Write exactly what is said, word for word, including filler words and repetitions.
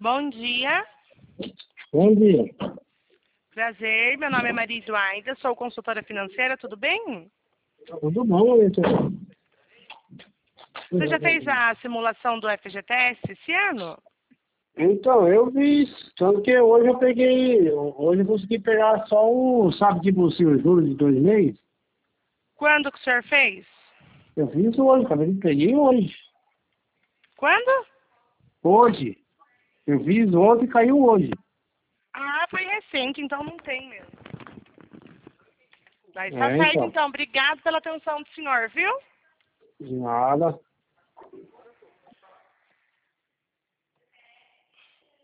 Bom dia. Bom dia. Prazer, meu nome é Maria Eduarda, sou consultora financeira, tudo bem? Tudo bom, Leitor? Você já fez a simulação do F G T S esse ano? Então, eu vi, tanto que hoje eu peguei, hoje eu consegui pegar só o, sabe, tipo, o juro de dois meses. Quando que o senhor fez? Eu fiz hoje, cara, eu peguei hoje. Quando? Hoje. Eu fiz ontem e caiu hoje. Ah, foi recente, então não tem mesmo. Mas tá É, certo então. então, obrigado pela atenção do senhor, viu? De nada.